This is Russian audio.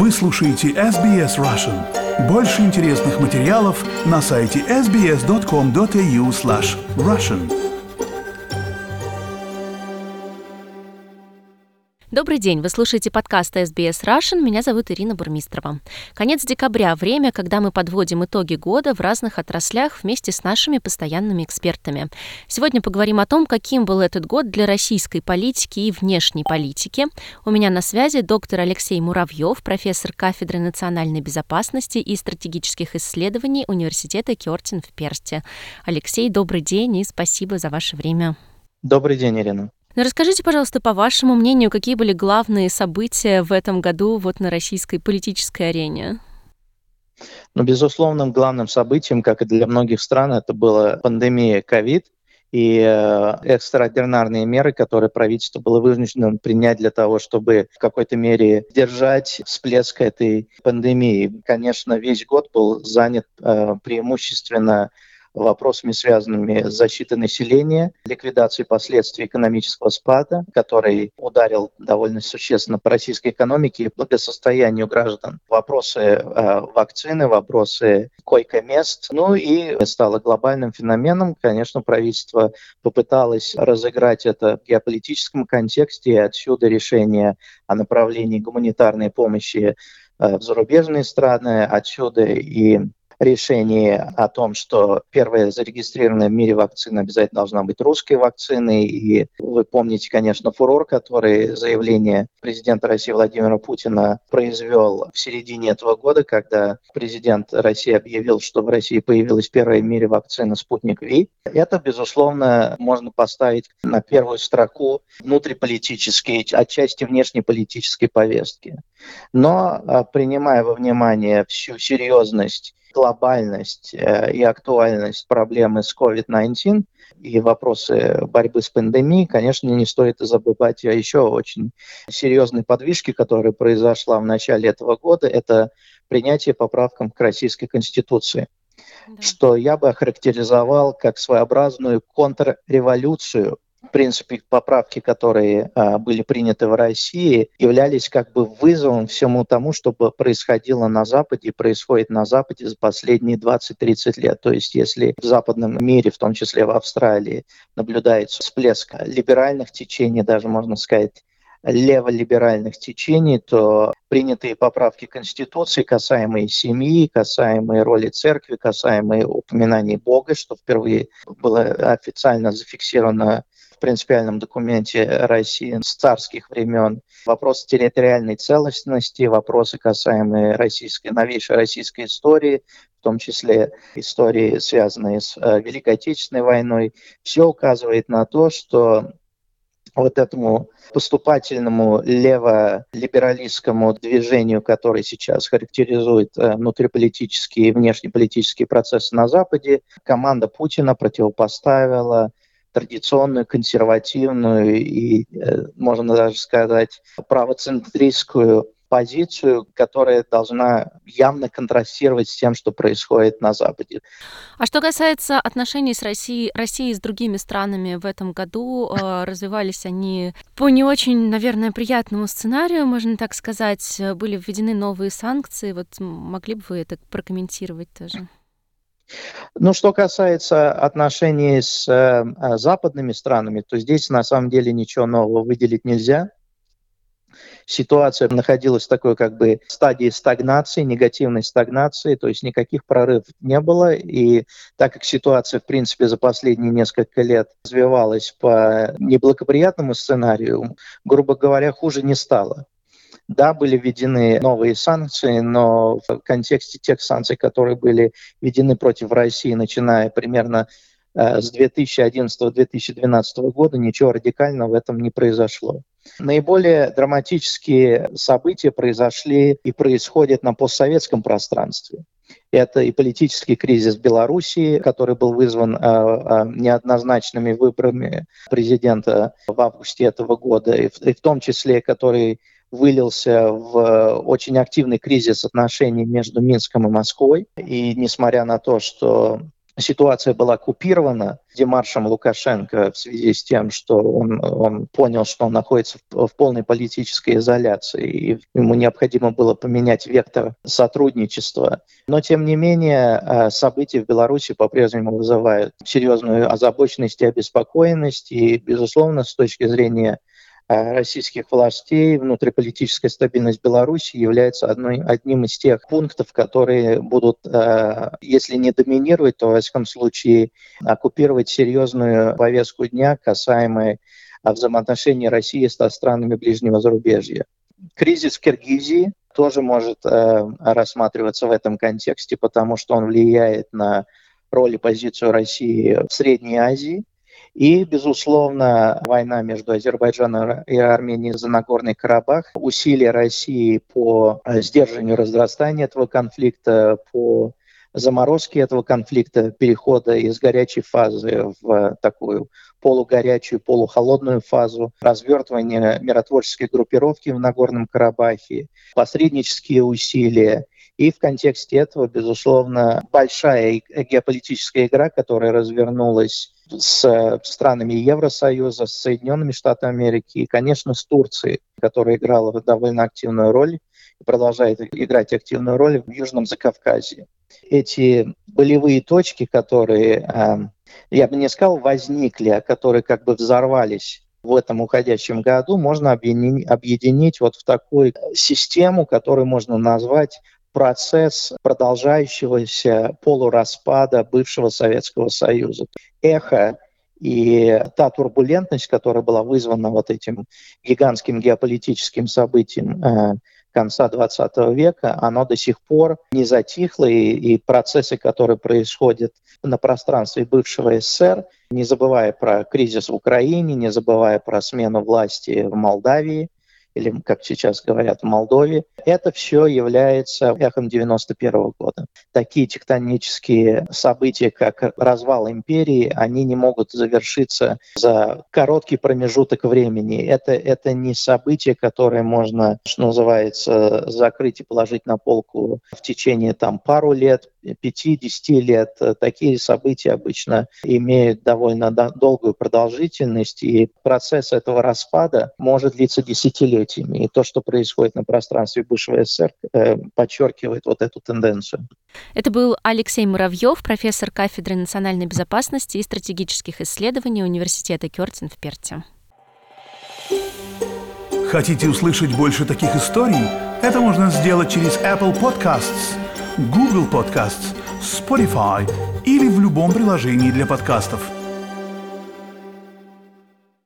Вы слушаете SBS Russian. Больше интересных материалов на сайте sbs.com.au/russian. Добрый день, вы слушаете подкаст SBS Russian, меня зовут Ирина Бурмистрова. Конец декабря – время, когда мы подводим итоги года в разных отраслях вместе с нашими постоянными экспертами. Сегодня поговорим о том, каким был этот год для российской политики и внешней политики. У меня на связи доктор Алексей Муравьев, профессор кафедры национальной безопасности и стратегических исследований Университета Кёртин в Персте. Алексей, добрый день и спасибо за ваше время. Добрый день, Ирина. Расскажите, пожалуйста, по вашему мнению, какие были главные события в этом году на российской политической арене? Безусловным главным событием, как и для многих стран, это была пандемия COVID и экстраординарные меры, которые правительство было вынуждено принять для того, чтобы в какой-то мере сдержать всплеск этой пандемии. Конечно, весь год был занят преимущественно вопросами, связанными с защитой населения, ликвидацией последствий экономического спада, который ударил довольно существенно по российской экономике и благосостоянию граждан. Вопросы вакцины, вопросы койко-мест. И стало глобальным феноменом. Конечно, правительство попыталось разыграть это в геополитическом контексте, и отсюда решение о направлении гуманитарной помощи в зарубежные страны, отсюда и решение о том, что первая зарегистрированная в мире вакцина обязательно должна быть русской вакциной. И вы помните, конечно, фурор, который заявление президента России Владимира Путина произвел в середине этого года, когда президент России объявил, что в России появилась первая в мире вакцина «Спутник Ви». Это, безусловно, можно поставить на первую строку внутриполитической, отчасти внешнеполитической повестки. Но, принимая во внимание всю серьезность, глобальность и актуальность проблемы с COVID-19 и вопросы борьбы с пандемией, конечно, не стоит забывать о еще очень серьезной подвижке, которая произошла в начале этого года. Это принятие поправкам к Российской Конституции, что я бы охарактеризовал как своеобразную контрреволюцию. В принципе, поправки, которые были приняты в России, являлись как бы вызовом всему тому, что происходило на Западе и происходит на Западе за последние 20-30 лет. То есть если в западном мире, в том числе в Австралии, наблюдается всплеск либеральных течений, даже можно сказать, леволиберальных течений, то принятые поправки Конституции, касаемые семьи, касаемые роли церкви, касаемые упоминаний Бога, что впервые было официально зафиксировано в принципиальном документе России с царских времен, вопросы территориальной целостности, вопросы, касаемые новейшей российской истории, в том числе истории, связанные с Великой Отечественной войной, все указывает на то, что вот этому поступательному леволибералистскому движению, которое сейчас характеризует внутриполитические и внешнеполитические процессы на Западе, команда Путина противопоставила традиционную, консервативную и, можно даже сказать, правоцентристскую позицию, которая должна явно контрастировать с тем, что происходит на Западе. А что касается отношений с Россией с другими странами в этом году, развивались они по не очень, наверное, приятному сценарию, можно так сказать. Были введены новые санкции. Могли бы вы это прокомментировать тоже? Что касается отношений с западными странами, то здесь на самом деле ничего нового выделить нельзя. Ситуация находилась в такой стадии стагнации, негативной стагнации, то есть никаких прорывов не было. И так как ситуация, в принципе, за последние несколько лет развивалась по неблагоприятному сценарию, грубо говоря, хуже не стало. Да, были введены новые санкции, но в контексте тех санкций, которые были введены против России, начиная примерно с 2011-2012 года, ничего радикального в этом не произошло. Наиболее драматические события произошли и происходят на постсоветском пространстве. Это и политический кризис в Белоруссии, который был вызван неоднозначными выборами президента в августе этого года, и в том числе, который вылился в очень активный кризис отношений между Минском и Москвой. И несмотря на то, что ситуация была купирована демаршем Лукашенко в связи с тем, что он понял, что он находится в полной политической изоляции, и ему необходимо было поменять вектор сотрудничества. Но, тем не менее, события в Беларуси по-прежнему вызывают серьезную озабоченность и обеспокоенность, и, безусловно, с точки зрения российских властей внутриполитическая стабильность Беларуси является одним из тех пунктов, которые будут, если не доминировать, то, во всяком случае, оккупировать серьезную повестку дня, касаемой взаимоотношений России со странами ближнего зарубежья. Кризис в Киргизии тоже может рассматриваться в этом контексте, потому что он влияет на роль и позицию России в Средней Азии. И, безусловно, война между Азербайджаном и Арменией за Нагорный Карабах, усилия России по сдерживанию разрастания этого конфликта, по заморозке этого конфликта, перехода из горячей фазы в такую полугорячую, полухолодную фазу, развертывание миротворческой группировки в Нагорном Карабахе, посреднические усилия. И в контексте этого, безусловно, большая геополитическая игра, которая развернулась с странами Евросоюза, с Соединенными Штатами Америки и, конечно, с Турцией, которая играла довольно активную роль и продолжает играть активную роль в Южном Закавказье. Эти болевые точки, которые, я бы не сказал, возникли, а которые как бы взорвались в этом уходящем году, можно объединить вот в такую систему, которую можно назвать процесс продолжающегося полураспада бывшего Советского Союза. Эхо и та турбулентность, которая была вызвана вот этим гигантским геополитическим событием конца XX века, оно до сих пор не затихло, и процессы, которые происходят на пространстве бывшего СССР, не забывая про кризис в Украине, не забывая про смену власти в Молдавии, или, как сейчас говорят, в Молдове, это все является эхом 91 года. Такие тектонические события, как развал империи, они не могут завершиться за короткий промежуток времени. Это не события, которые можно, что называется, закрыть и положить на полку в течение пару лет, 5-10 лет. Такие события обычно имеют довольно долгую продолжительность, и процесс этого распада может длиться десятилетиями. И то, что происходит на пространстве бывшего СССР, подчеркивает вот эту тенденцию. Это был Алексей Муравьев, профессор кафедры национальной безопасности и стратегических исследований Университета Кёртин в Перте. Хотите услышать больше таких историй? Это можно сделать через Apple Podcasts, Google Podcasts, Spotify или в любом приложении для подкастов.